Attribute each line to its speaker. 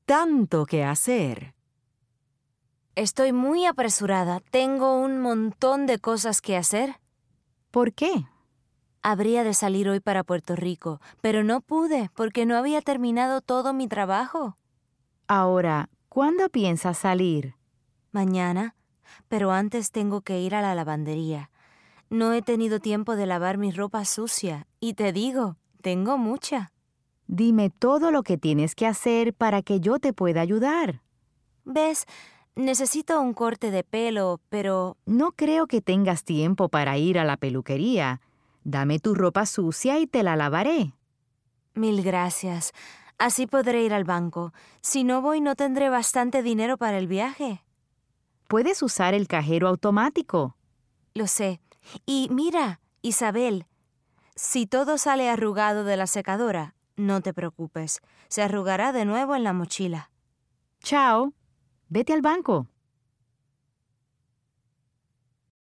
Speaker 1: tanto que hacer.
Speaker 2: Estoy muy apresurada. Tengo un montón de cosas que hacer.
Speaker 1: ¿Por qué?
Speaker 2: Habría de salir hoy para Puerto Rico, pero no pude porque no había terminado todo mi trabajo.
Speaker 1: Ahora, ¿cuándo piensas salir?
Speaker 2: Mañana, pero antes tengo que ir a la lavandería. No he tenido tiempo de lavar mi ropa sucia y te digo, tengo mucha.
Speaker 1: Dime todo lo que tienes que hacer para que yo te pueda ayudar.
Speaker 2: ¿Ves? Necesito un corte de pelo, pero
Speaker 1: No creo que tengas tiempo para ir a la peluquería. Dame tu ropa sucia y te la lavaré.
Speaker 2: mil gracias. Así podré ir al banco. Si no voy, no tendré bastante dinero para el viaje.
Speaker 1: Puedes usar el cajero automático.
Speaker 2: Lo sé. Y mira, Isabel, si todo sale arrugado de la secadora, no te preocupes. Se arrugará de nuevo en la mochila.
Speaker 1: Chao. Vete al banco.